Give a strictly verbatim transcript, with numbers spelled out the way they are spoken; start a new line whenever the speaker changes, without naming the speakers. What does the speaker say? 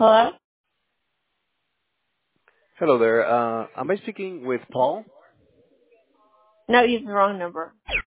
Hello?
Hello there. Uh, am I speaking with Paul?
No, you have the wrong number.